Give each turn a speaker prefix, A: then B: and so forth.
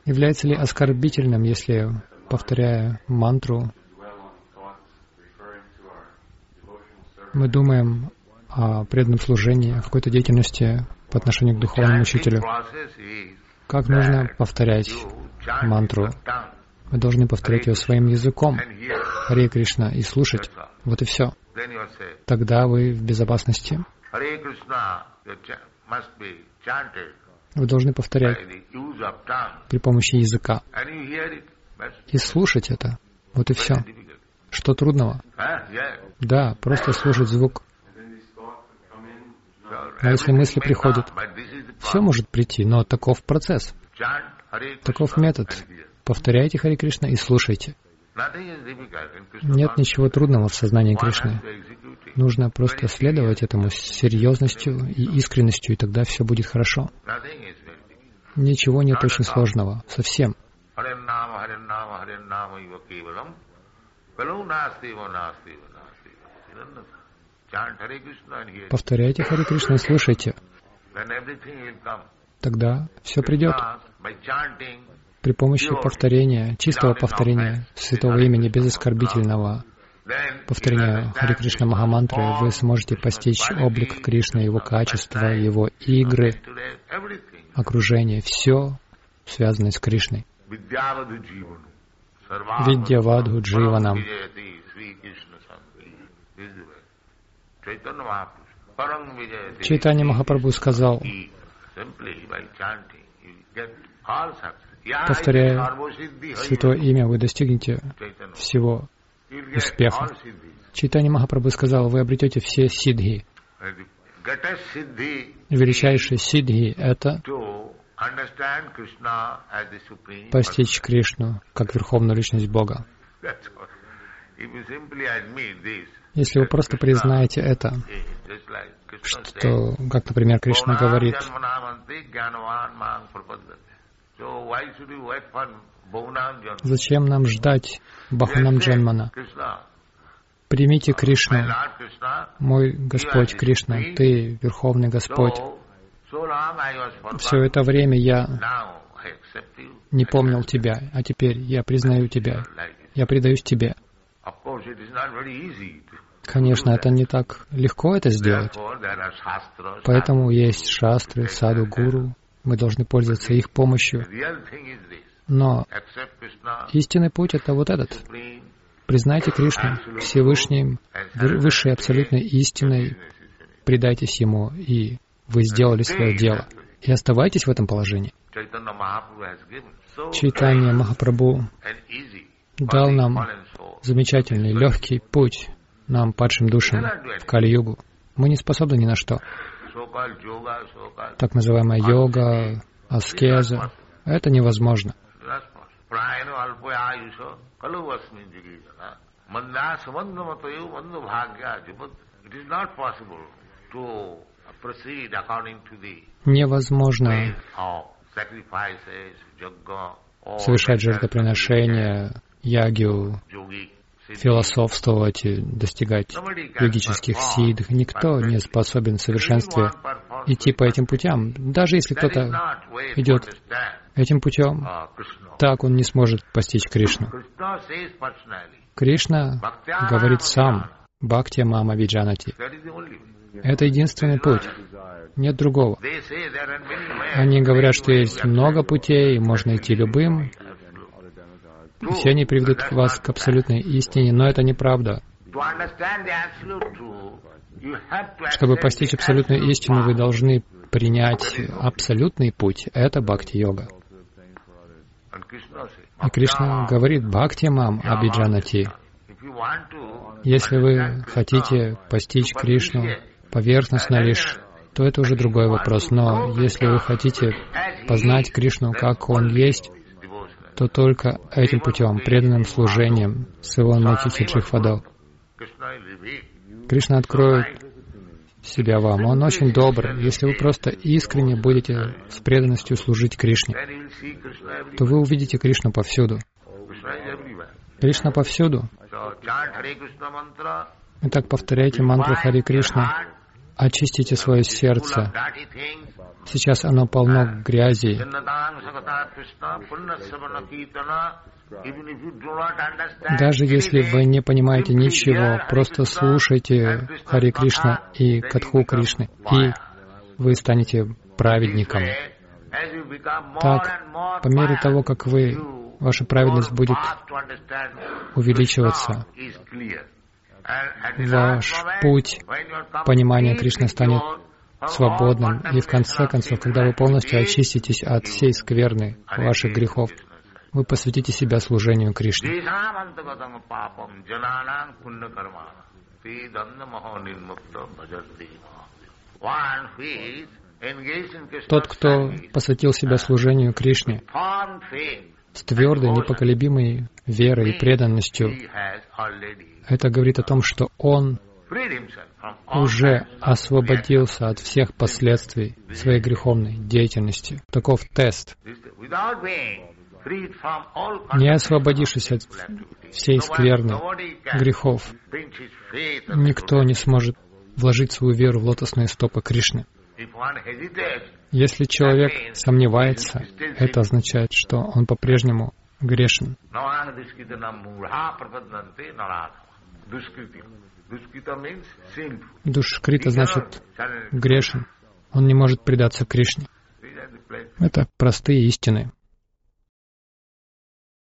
A: Является ли оскорбительным, если, повторяя мантру, мы думаем о преданном служении, о какой-то деятельности по отношению к духовному учителю? Как нужно повторять мантру? Вы должны повторять ее своим языком, Харе Кришна, и слушать. Вот и все. Тогда вы в безопасности. Вы должны повторять при помощи языка и слушать это. Вот и все. Что трудного? Да, просто слушать звук. А если мысли приходят, все может прийти, но таков процесс, таков метод. Повторяйте Харе Кришна и слушайте. Нет ничего трудного в сознании Кришны. Нужно просто следовать этому с серьезностью и искренностью, и тогда все будет хорошо. Ничего нет очень сложного, совсем. Повторяйте Харе Кришна и слушайте. Тогда все придет. При помощи повторения, чистого повторения святого имени, без оскорбительного повторения Харе Кришна Махамантры, вы сможете постичь облик Кришны, его качества, его игры, окружение, все связанное с Кришной. Видьявадху Дживанам. Чайтанья Махапрабху сказал, повторяя святое имя, вы достигнете всего успеха. Чайтанья Махапрабху сказал, вы обретете все сиддхи. Величайшие сиддхи — это постичь Кришну как Верховную Личность Бога. Если вы просто признаете это, что, как, например, Кришна говорит, зачем нам ждать Бахунам Джанмана? Примите Кришну, мой Господь Кришна, Ты, Верховный Господь. Все это время я не помнил Тебя, а теперь я признаю Тебя, я предаюсь Тебе. Конечно, это не так легко это сделать. Поэтому есть шастры, саду, гуру. Мы должны пользоваться их помощью. Но истинный путь — это вот этот. Признайте Кришну Всевышним, высшей абсолютной истиной, предайтесь Ему, и вы сделали свое дело. И оставайтесь в этом положении. Чайтанья Махапрабху дал нам замечательный, легкий путь, нам, падшим душам, в Кали-югу. Мы не способны ни на что. Так называемая йога, аскеза — это невозможно. Невозможно совершать жертвоприношения, ягью, философствовать и достигать йогических сиддх. Никто не способен в совершенстве идти по этим путям. Даже если кто-то идет этим путем, так он не сможет постичь Кришну. Кришна говорит сам: «Бхакти мама виджанати». Это единственный путь. Нет другого. Они говорят, что есть много путей, и можно идти любым. И все они приведут вас к абсолютной истине, но это неправда. Чтобы постичь абсолютную истину, вы должны принять абсолютный путь. Это бхакти-йога. И Кришна говорит: «Бхакти мам абиджанати». Если вы хотите постичь Кришну поверхностно лишь, то это уже другой вопрос. Но если вы хотите познать Кришну, как Он есть, то только этим путем, преданным служением с его Махити Джихвадо. Кришна откроет себя вам. Он очень добр. Если вы просто искренне будете с преданностью служить Кришне, то вы увидите Кришну повсюду. Кришна повсюду. Итак, повторяйте мантру Харе Кришна. Очистите свое сердце Сейчас оно полно грязи. Даже если вы не понимаете ничего, просто слушайте Харе Кришна и Катху Кришны, и вы станете праведником. Так, по мере того, как ваша праведность будет увеличиваться, ваш путь понимания Кришны станет свободным. И в конце концов, когда вы полностью очиститесь от всей скверны ваших грехов, вы посвятите себя служению Кришне. Тот, кто посвятил себя служению Кришне с твердой, непоколебимой верой и преданностью, это говорит о том, что он уже освободился от всех последствий своей греховной деятельности. Таков тест. Не освободившись от всей скверны грехов, никто не сможет вложить свою веру в лотосные стопы Кришны. Если человек сомневается, это означает, что он по-прежнему грешен. Душкрита значит грешен. Он не может предаться Кришне. Это простые истины.